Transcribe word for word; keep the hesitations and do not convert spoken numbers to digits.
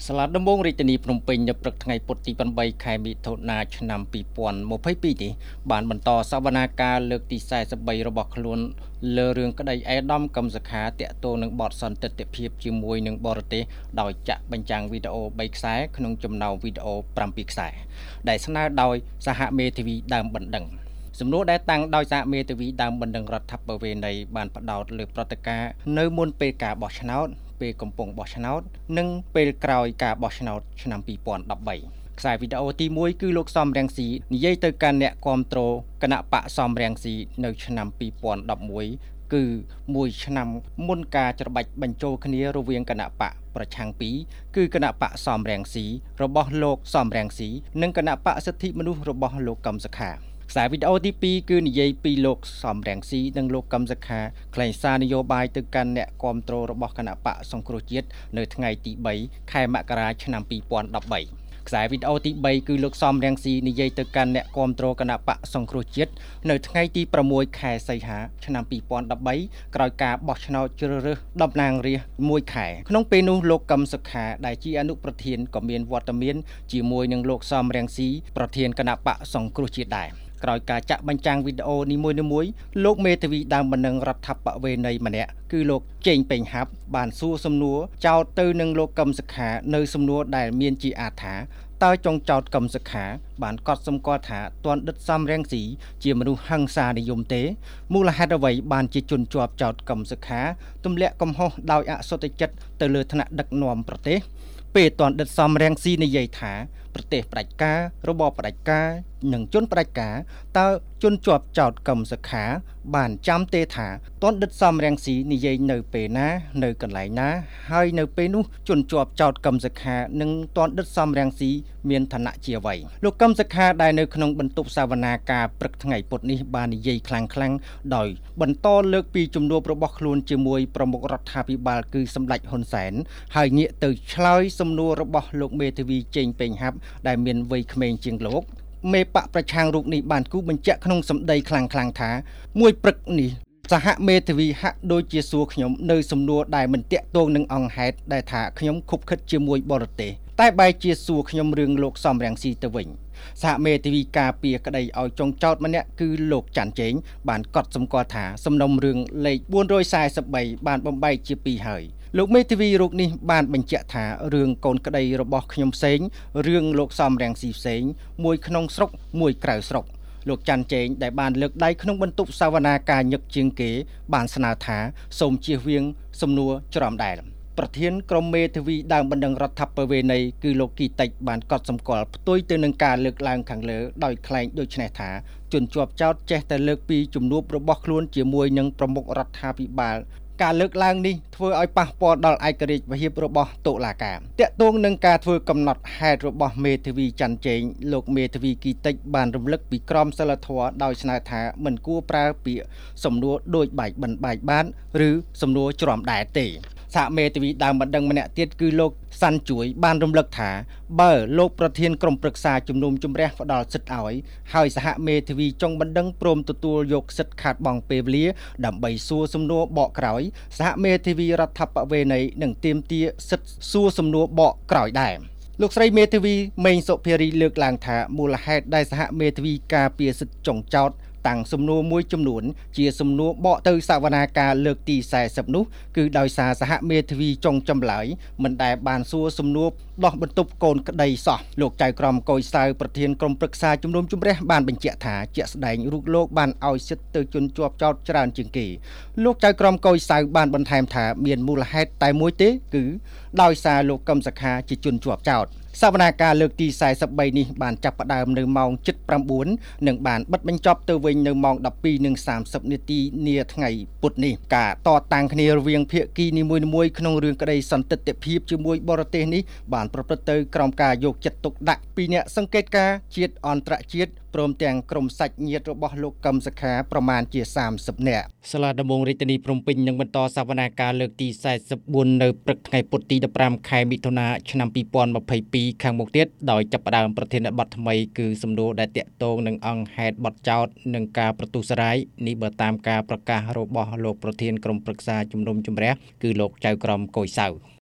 សាលាដំបងរាជធានីភ្នំពេញនៅព្រឹកថ្ងៃពុធទីប្រាំបីខែមិថុនាឆ្នាំពីរពាន់ម្ភៃពីរនេះបានបន្តសវនាការលើកទីសែសិបបីរបស់ខ្លួនលើរឿងក្តីឯកឧត្តមកឹមសុខាតាក់ទងនឹងបទសន្តិទ្ធភាពជាមួយនឹងបរទេសដោយចាក់បញ្ចាំងវីដេអូបីខ្សែក្នុងចំណោមវីដេអូប្រាំពីរខ្សែដែលស្នើដោយសហមេធាវីដើមបណ្ដឹងសំណួរដែលតាំងដោយសហមេធាវីដើមបណ្ដឹងរដ្ឋបវេណីបានផ្ដោតលើព្រឹត្តិការណ៍នៅមុនពេលការបោះឆ្នោតពេលកំពុងបោះឆ្នោតនិងពេលក្រោយការបោះឆ្នោតឆ្នាំពីរពាន់ដប់បីខ្សែវីដេអូទីមួយគឺលោកសំរងស៊ីនិយាយទៅកាន់អ្នកគាំទ្រគណៈបកសំរងស៊ីនៅឆ្នាំពីរពាន់ដប់មួយគឺមួយឆ្នាំមុនការច្របាច់បញ្ចូលគ្នារវាងគណៈបកប្រឆាំងពីរគឺគណៈបកសំរងស៊ីរបស់លោកសំរងស៊ីនិងគណៈបកសិទ្ធិមនុស្សរបស់លោកកឹមសុខាខ្សែវីដេអូទីពីរគឺនិយាយពីលោកសំរងស៊ីនិងលោកកឹមសុខាក្លែងសារនយោបាយទៅកាន់អ្នកគាំទ្ររបស់គណៈបកសង្គ្រោះជាតិនៅថ្ងៃទីបីខែមករាឆ្នាំពីរពាន់ដប់បីខ្សែវីដេអូទីបីគឺលោកសំរងស៊ីនិយាយទៅកាន់អ្នកគាំទ្រគណៈបកសង្គ្រោះជាតិនៅថ្ងៃទីប្រាំមួយខែសីហាឆ្នាំពីរពាន់ដប់បីក្រោយការបោះឆ្នោតជ្រើសរើសតំណាងរាស្ត្រមួយខែក្នុងពេលនោះលោកកឹមសុខាដែលជាអនុប្រធានក៏មានវត្តមានជាមួយនឹងលោកសំរងស៊ីប្រធានគណៈបកសង្គ្រោះជាតិដែរក្រោយការចាក់បញ្ចាំងវីដេអូនីមួយៗលោកមេធាវីដើមបណ្ដឹងរដ្ឋបវេណីម្នាក់គឺលោកជេងពេញហាប់បានសួរសំណួរចោទទៅនឹងលោកកឹមសុខានៅសំណួរដែលមានជាអាថាតើចុងចោតកឹមសុខាបានកត់សម្គាល់ថាទណ្ឌិតសំរងស៊ីជាមនុស្សហិង្សានិយមទេមូលហេតុអ្វីបានជាជនជាប់ចោតកឹមសុខាទម្លាក់កំហុសដោយអសុទ្ធចិត្តទៅលើថ្នាក់ដឹកនាំប្រទេសពេលទណ្ឌិតសំរងស៊ីនិយាយថាប្រទេសផ្ដាច់ការរបបផ្ដាច់ការនិងជនផ្ដាច់ការតើជនជាប់ចោតកឹមសុខាបានចាំទេថាទណ្ឌិតសំរងស៊ីនិយាយនៅពេលណានៅកន្លែងណាហើយនៅពេលនោះជនជាប់ចោតកឹមសុខានិងទណ្ឌិតសំរងស៊ីមានឋានៈជាអ្វីលោកកឹមសុខាដែលនៅក្នុងបន្ទប់សវនាការព្រឹកថ្ងៃពុធនេះបាននិយាយខ្លាំងៗដោយបន្តលើកពីជំនួបរបស់ខ្លួនជាមួយប្រមុខរដ្ឋាភិបាលគឺសម្ដេចហ៊ុនសែនហើយងាកទៅឆ្លើយសំណួររបស់លោកមេធាវីជេងពេញហាប់ដែលមានវ័យក្មេងជាងលោកមេបកប្រឆាំងរូបនេះបានគូបញ្ជាក់ក្នុងសម្ដីខ្លាំងៗថាមួយព្រឹកនេះសហមេធាវីហាក់ដូចជាសួរខ្ញុំនៅសំណួរដែលមិនតាក់ទងនឹងអង្គហេតុដែលថាខ្ញុំខុបខិតជាមួយបរទេសតែបែរជាសួរខ្ញុំរឿងលោកសំរងស៊ីទៅវិញសហមេធាវីការពារក្តីឲ្យចុងចោតម្នាក់គឺលោកច័ន្ទជេងបានកត់សម្គាល់ថាសំណុំរឿងលេខបួនរយសែសិបបីបានបំបែកជាពីរហើយលោកមេធាវីរូបនេះបានបញ្ជាក់ថារឿងកូនក្តីរបស់ខ្ញុំផ្សេងរឿងលោកសំរងស៊ីផ្សេងមួយក្នុងស្រុកមួយក្រៅស្រុកលោកច័ន្ទជេងដែលបានលើកដៃក្នុងបន្ទប់សវនាការញឹកជាងគេបានស្នើថាសូមជៀសវាងសំណួរច្រំដែលប្រធានក្រុមមេធាវីដើមបណ្ដឹងរដ្ឋបវេណីគឺលោកគីតិចបានកត់សម្គាល់ផ្ទុយទៅនឹងការលើកឡើងខាងលើដោយខ្លែងដូចនេះថាជនជាប់ចោតចេះតែលើកពីជំនួបរបស់ខ្លួនជាមួយនឹងប្រមុខរដ្ឋាភិបាលការលើកឡើងនេះធ្វើឲ្យប៉ះពាល់ដល់ឯករាជ្យភាពរបស់តុលាការតាក់ទងនឹងការធ្វើកំណត់ហេតុរបស់មេធាវីច័ន្ទជេងលោកមេធាវីគីតិចបានរំលឹកពីក្រមសីលធម៌ដោយស្នើថាមិនគួរប្រើពាក្យសំណួរដូចបែកបិណ្ឌបែកបាតឬសំណួរច្រំដែលទេសហមេធាវីដើមបណ្ដឹងម្នាក់ទៀតគឺលោកសាន់ជួយបានរំលឹកថាបើលោកប្រធានក្រុមប្រឹក្សាជំនុំជម្រះផ្ដល់សិទ្ធិឲ្យហើយសហមេធាវីចុងបណ្ដឹងព្រមទទួលយកសិទ្ធិខាតបង់ពេលវេលាដើម្បីសួរសំណួរបកក្រោយសហមេធាវីរដ្ឋបវេណីនឹងទាមទារសិទ្ធិសួរសំណួរបកក្រោយដែរលោកស្រីមេធាវីមេងសុភារីលើកឡើងថាមូលហេតុដែលសហមេធាវីការពារសិទ្ធិចុងចោតតាំងសំណួរមួយចំនួនជាសំណួរបកទៅសវនាការលើកទីសែសិបនោះគឺដោយសារសហមេធាវីចុងចម្លើយមិនដែលបានសួរសំណួរដោះបន្ទប់កូនក្តីសោះលោកចៅក្រមកុយសៅប្រធានក្រុមប្រឹក្សាជំនុំជម្រះបានបញ្ជាក់ថាជាក់ស្ដែងរូបលោកបានឲ្យសិទ្ធិទៅជនជាប់ចោតច្រើនជាងគេលោកចៅក្រមកុយសៅបានបន្ថែមថាមានមូលហេតុតែមួយទេគឺដោយសារលោកកឹមសុខាជាជនជាប់ចោតសវនាការលើកទីសែសិបបីនេះបានចាប់ផ្ដើមនៅម៉ោងជិតប្រាំបួននិងបានបិទបញ្ចប់ទៅវិញនៅម៉ោងដប់ពីរនិងសាមសិបនាទីនាថ្ងៃពុធនេះការតតាំងគ្នារវាងភាគីនីមួយៗក្នុងរឿងក្តីសន្តិទ្ធភាពជាមួយបរទេសនេះបានប្រព្រឹត្តទៅក្រោមការយកចិត្តទុកដាក់ពីអ្នកសង្កេតការណ៍ជាតិអន្តរជាតិព្រមទាំងក្រុមសាច់ញាតិរបស់លោកកឹមសុខាប្រមាណជាសាមសិបនាក់សាលាដំបងរាជធានីភ្នំពេញនឹងបន្តសវនាការលើកទីសែសិបបួននៅព្រឹកថ្ងៃពុធទីដប់ប្រាំខែមិថុនាឆ្នាំពីរពាន់ម្ភៃពីរខាងមុខទៀតដោយចាប់ផ្ដើមប្រធានបទថ្មីគឺសំណួរដែលតាក់ទងនឹងអង្គហេតុបទចោទនិងការប្រទូសរាយនេះបើតាមការប្រកាសរបស់លោកប្រធានក្រុមប្រឹក្សាជំនុំជម្រះគឺលោកចៅក្រមកុយសៅ